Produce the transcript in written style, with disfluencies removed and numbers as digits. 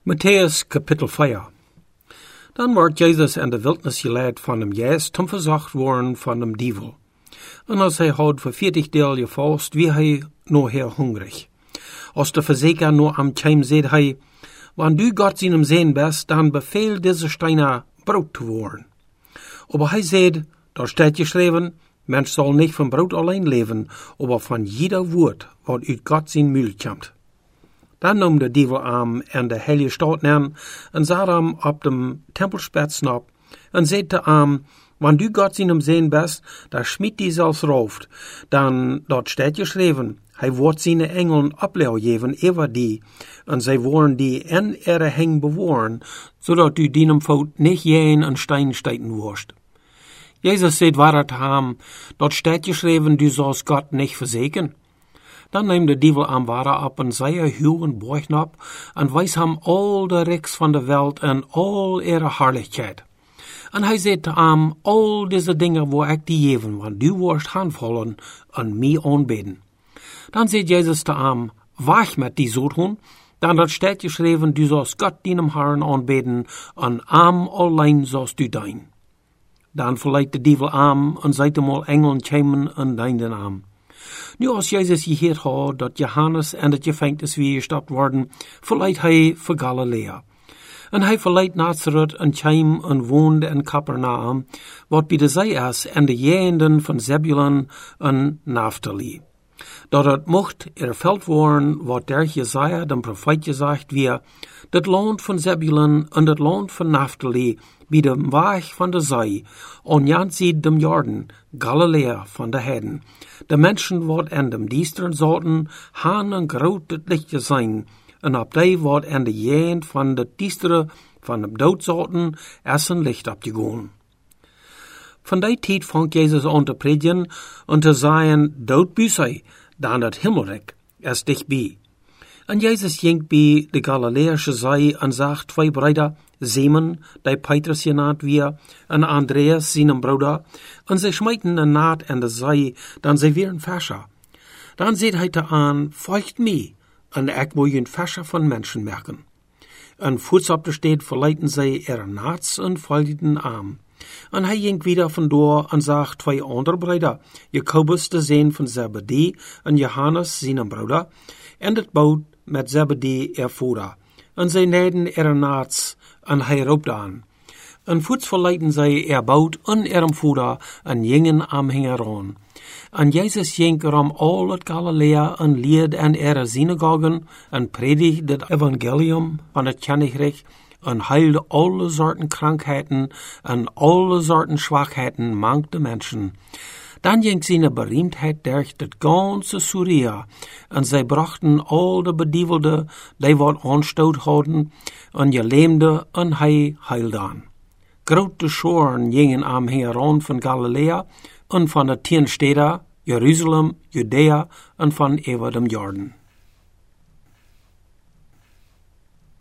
Matthäus Kapitel 4. Dan wordt Jezus in de wildnis geleid van hem juist om verzocht worden van dem Dievel. En als hij had voor 40 deel gevolst, wie hij nog heel hungrig. Als de verzeker nog am Tjeim zei hij, wann du Gott seinem Sehen bist, dann befehl diese Steine Brot zu worden. Aber hij zei, da steht geschreven, Mensch soll nicht von Brot allein leben, aber von jeder Wort, wat uit Gott zijn Mühl kommt. Dan nam de Dievel aan en de heilige Staat neer en zat hem op dem Tempelspitz op en zei te hem, wann du Gott seinem Sehen bist, da schmied die zelfs rooft, dan dort steht geschreven, hij wordt seine Engeln opleeuw geven over die, en zij worden die in ihre heng bewahren, zodat du dienem voet nicht jähen en Stein steiten worst. Jesus sagt weiter zu ihm, dort steht geschrieben, du sollst Gott nicht versagen. Dan neemt de Dievel am Ware op en zij huwen borgen op en wijst hem al de rijks van de wereld en al ihre Herrlichkeit. En hij zei te hem, al deze dingen wo ik die geven, want du worst handvallen en mij aanbeden. Dan zei Jezus te hem, wacht met die zoethoen, dan dat steht geschreven, du sollst Gott deinem Herrn aanbeden en am allein sollst du dein. Dan verleidt de Dievel am en zei hem al Engeln komen en deinden am. Nu als Jezus gehoord had dat Johannes en het gevangenis weer gestapt worden, verleidt hij voor Galilea. En hij verleidt Nazareth en kwam en woonde in Capernaum, wat bij de zee is en de jenden van Zebulun en Naphtali. Dat het mocht erveld worden wat der Jesaja, de profeet, gezegd weer, dat land van Zebulun en dat land van Naphtali, bij de weg van de zee, en janziet dem Jordan, Galilea van de Heiden. De mensen wat in dem diesteren zouden, han een groot het lichtje zijn, en op die wat in de jend van de diesteren van de dood zouden, is een licht opgegaan. Van die tijd vangt Jezus aan te predigen en te zeggen, dood büsei, dan het himmelrijk is dichtbij. En Jezus ging bij de Galileische zee en zag twee broeder, Simon, die Petrus genaamd weer, en Andreas, zijn broeder, en zij smijten een naad in de zee, dan zij weer een visser. Dan zei hij te aan, volgt mij, en ik wil je een visser van mensen merken. En voets op de steed verleiden zij er naad en volgden aan. En hij ging wieder vandoor en zag twee andere broeder, Jacobus, de zoon van Zebedee, en Johannes, zijn broeder, en het boot met Zebedee ervoer. En zij neden er naad, en hij roept aan. En voets verleiden zij boot en voeder en gingen am hingeron. En Jezus ging om al het Galilea en leerde in synagogen en predigde het evangelium van het koninkrijk en heilde alle soorten krankheden en alle soorten schwachheden mank de mensen. Dan ging zijn beroemdheid durch het ganze Syria, en zij brachten al de bedievelden, die wat aanstoot hadden, en je leemde, en hij heilde aan. Grote schoren gingen am heran van Galilea, en van de 10 steden, Jeruzalem, Judea, en van over dem Jordan.